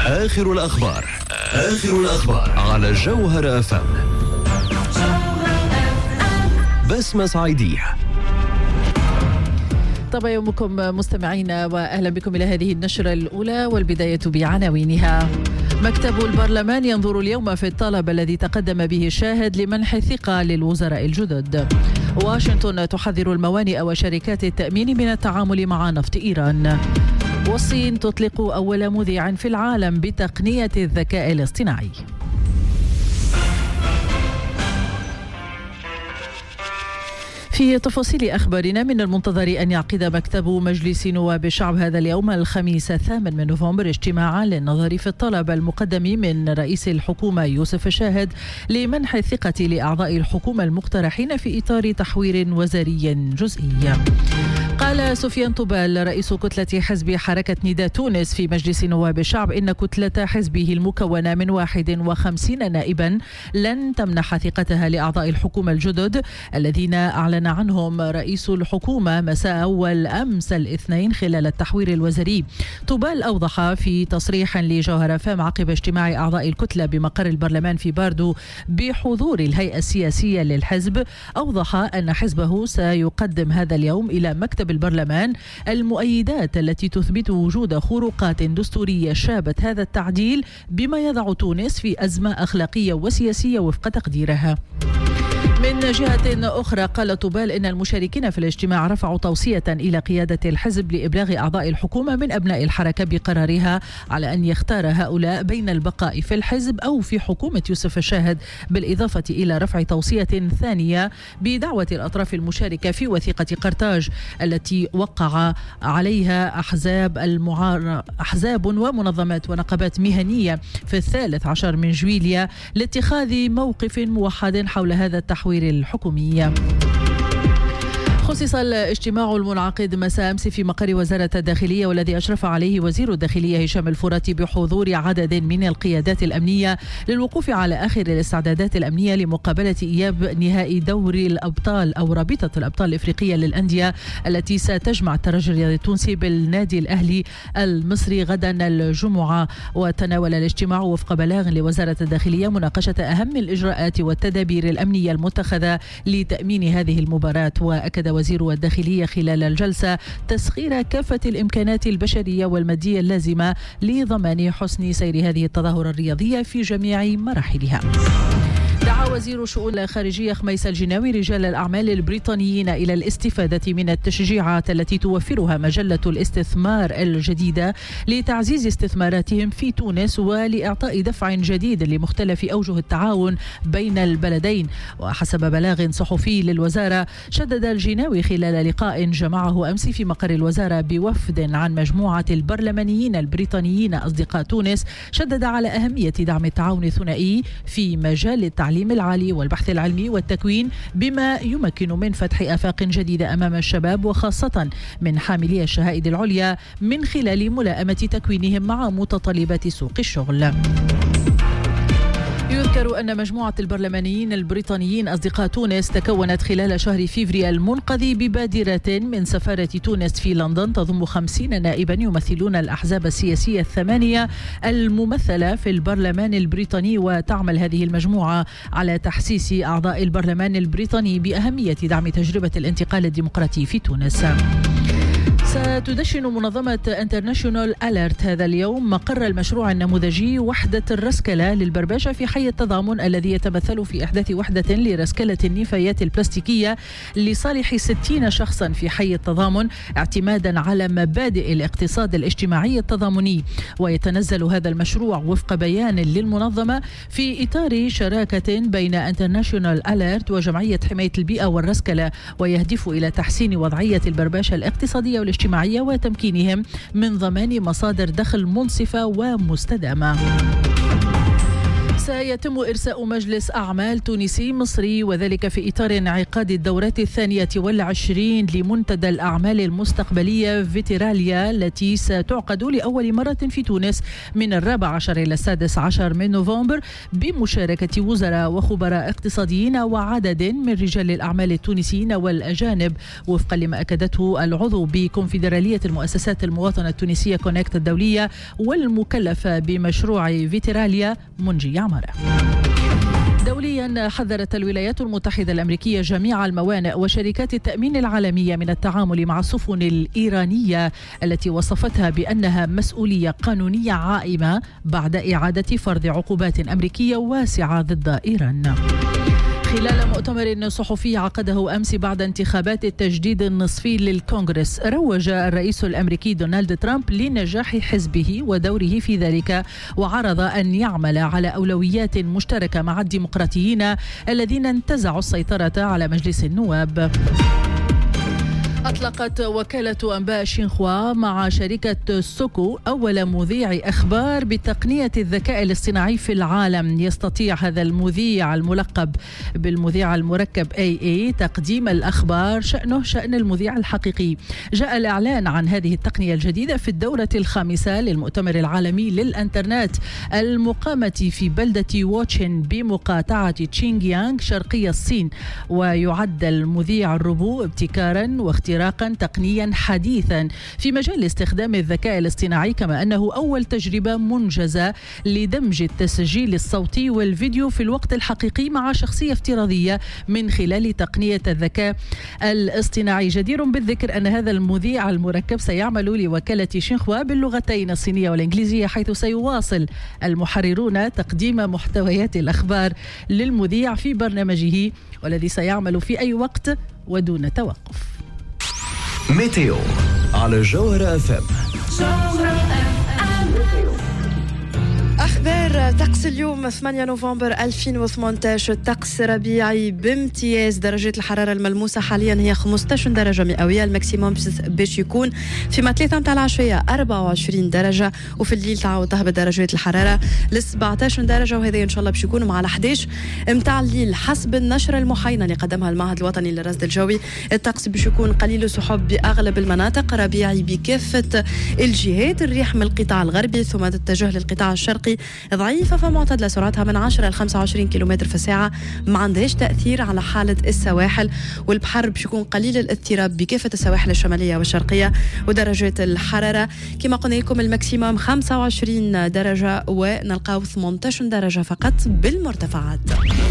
آخر الأخبار على جوهر FM. بسمة صعيدية. طبعا يومكم مستمعينا، وأهلا بكم إلى هذه النشرة الأولى، والبداية بعناوينها. مكتب البرلمان ينظر اليوم في الطلب الذي تقدم به الشاهد لمنح الثقة للوزراء الجدد. واشنطن تحذر الموانئ وشركات التأمين من التعامل مع نفط إيران. والصين تطلق أول مذيع في العالم بتقنية الذكاء الاصطناعي. في تفاصيل أخبارنا، من المنتظر أن يعقد مكتب مجلس نواب الشعب هذا اليوم الخميس 8 نوفمبر اجتماعا للنظر في الطلب المقدم من رئيس الحكومة يوسف الشاهد لمنح الثقة لأعضاء الحكومة المقترحين في إطار تحوير وزاري جزئي. قال سفيان طوبال رئيس كتلة حزب حركة نداء تونس في مجلس نواب الشعب إن كتلة حزبه المكونة من 51 نائبا لن تمنح ثقتها لأعضاء الحكومة الجدد الذين أعلن عنهم رئيس الحكومة مساء أول أمس الاثنين خلال التحوير الوزاري. طوبال أوضح في تصريح لجوهر FM عقب اجتماع أعضاء الكتلة بمقر البرلمان في باردو بحضور الهيئة السياسية للحزب، أوضح أن حزبه سيقدم هذا اليوم إلى مكتب البرلمان المؤيدات التي تثبت وجود خروقات دستورية شابت هذا التعديل، بما يضع تونس في أزمة أخلاقية وسياسية وفق تقديرها. من جهة أخرى، قال طوبال إن المشاركين في الاجتماع رفعوا توصية إلى قيادة الحزب لإبلاغ أعضاء الحكومة من أبناء الحركة بقرارها على أن يختار هؤلاء بين البقاء في الحزب أو في حكومة يوسف الشاهد، بالإضافة إلى رفع توصية ثانية بدعوة الأطراف المشاركة في وثيقة قرطاج التي وقع عليها أحزاب ومنظمات ونقابات مهنية في 13 من جويليا لاتخاذ موقف موحد حول هذا التحوير الحكومي. خصص الاجتماع المنعقد مساء أمس في مقر وزارة الداخلية والذي أشرف عليه وزير الداخلية هشام الفراتي بحضور عدد من القيادات الأمنية للوقوف على آخر الاستعدادات الأمنية لمقابلة إياب نهائي دوري الأبطال أو رابطة الأبطال الإفريقية للأندية التي ستجمع الترجي الرياضي التونسي بالنادي الأهلي المصري غدا الجمعة. وتناول الاجتماع وفق بلاغ لوزارة الداخلية مناقشة أهم الإجراءات والتدابير الأمنية المتخذة لتأمين هذه المباراة. وأكد وزير الداخلية خلال الجلسة تسخير كافة الإمكانات البشرية والمادية اللازمة لضمان حسن سير هذه التظاهرة الرياضية في جميع مراحلها. دعا وزير شؤون الخارجية خميس الجناوي رجال الأعمال البريطانيين إلى الاستفادة من التشجيعات التي توفرها مجلة الاستثمار الجديدة لتعزيز استثماراتهم في تونس ولإعطاء دفع جديد لمختلف أوجه التعاون بين البلدين. وحسب بلاغ صحفي للوزارة، شدد الجناوي خلال لقاء جمعه أمس في مقر الوزارة بوفد عن مجموعة البرلمانيين البريطانيين أصدقاء تونس، شدد على أهمية دعم التعاون الثنائي في مجال التعليم العالي والبحث العلمي والتكوين، بما يمكن من فتح آفاق جديدة أمام الشباب وخاصة من حاملي الشهائد العليا من خلال ملائمة تكوينهم مع متطلبات سوق الشغل. يذكر أن مجموعة البرلمانيين البريطانيين أصدقاء تونس تكونت خلال شهر فيفري المنقذي ببادرة من سفارة تونس في لندن تضم 50 نائبا يمثلون الأحزاب السياسية 8 الممثلة في البرلمان البريطاني. وتعمل هذه المجموعة على تحسيس أعضاء البرلمان البريطاني بأهمية دعم تجربة الانتقال الديمقراطي في تونس. ستدشن منظمة انترناشونال أليرت هذا اليوم مقر المشروع النموذجي وحدة الرسكلة للبرباشة في حي التضامن، الذي يتمثل في إحداث وحدة لرسكلة النفايات البلاستيكية لصالح 60 شخصا في حي التضامن، اعتمادا على مبادئ الاقتصاد الاجتماعي التضامني. ويتنزل هذا المشروع وفق بيان للمنظمة في إطار شراكة بين انترناشونال أليرت وجمعية حماية البيئة والرسكلة، ويهدف إلى تحسين وضعية البرباشة الاقتصادية والاجتماعية وتمكينهم من ضمان مصادر دخل منصفة ومستدامة. سيتم إرساء مجلس أعمال تونسي مصري، وذلك في إطار انعقاد الدورة 22 لمنتدى الأعمال المستقبلية فيتراليا، التي ستعقد لأول مرة في تونس من 14 إلى 16 من نوفمبر، بمشاركة وزراء وخبراء اقتصاديين وعدد من رجال الأعمال التونسيين والأجانب، وفقا لما أكدته العضو بكونفدرالية المؤسسات المواطنة التونسية كونكت الدولية والمكلفة بمشروع فيتراليا منجي عمارة. دوليا، حذرت الولايات المتحدة الأمريكية جميع الموانئ وشركات التأمين العالمية من التعامل مع السفن الإيرانية التي وصفتها بأنها مسؤولية قانونية عائمة بعد إعادة فرض عقوبات أمريكية واسعة ضد إيران. خلال مؤتمر صحفي عقده أمس بعد انتخابات التجديد النصفي للكونغرس، روج الرئيس الأمريكي دونالد ترامب لنجاح حزبه ودوره في ذلك، وعرض أن يعمل على أولويات مشتركة مع الديمقراطيين الذين انتزعوا السيطرة على مجلس النواب. أطلقت وكالة أنباء شينخوا مع شركة سوكو أول مذيع أخبار بتقنية الذكاء الاصطناعي في العالم. يستطيع هذا المذيع الملقب بالمذيع المركب AA تقديم الأخبار شأنه شأن المذيع الحقيقي. جاء الإعلان عن هذه التقنية الجديدة في الدورة الخامسة للمؤتمر العالمي للإنترنت المقامة في بلدة ووتشين بمقاطعة تشينغيانغ شرقي الصين، ويعد المذيع الروبو ابتكارا واختراقا تقنيا حديثا في مجال استخدام الذكاء الاصطناعي، كما أنه أول تجربة منجزة لدمج التسجيل الصوتي والفيديو في الوقت الحقيقي مع شخصية افتراضية من خلال تقنية الذكاء الاصطناعي. جدير بالذكر أن هذا المذيع المركب سيعمل لوكالة شينخوا باللغتين الصينية والإنجليزية، حيث سيواصل المحررون تقديم محتويات الأخبار للمذيع في برنامجه، والذي سيعمل في أي وقت ودون توقف. ميتيو على جوهرة FM. أخبار طقس اليوم 8 نوفمبر 2018. طقس ربيعي بامتياز. درجة الحرارة الملموسة حاليا هي 15 درجة مئوية. الماكسيموم باش يكون فيما 3 متاع العشية 24 درجة، وفي الليل تعاود تهبط درجات الحرارة ل 17 درجة، وهذا إن شاء الله باش يكون مع 11 متاع الليل. حسب النشرة المحاينة اللي قدمها المعهد الوطني للرصد الجوي، الطقس باش يكون قليل السحب بأغلب المناطق، ربيعي بكافة الجهات. الريح من القطاع الغربي ثم تتجه للقطاع الشرقي ضعيفة فمعتدلة، سرعتها من 10 ل 25 كيلومتر في الساعة، ما عندهاش تأثير على حالة السواحل. والبحر باش يكون قليل الاضطراب بكافة السواحل الشمالية والشرقية. ودرجات الحرارة كما قلنا لكم الماكسيموم 25 درجة، ونلقاو 18 درجة فقط بالمرتفعات.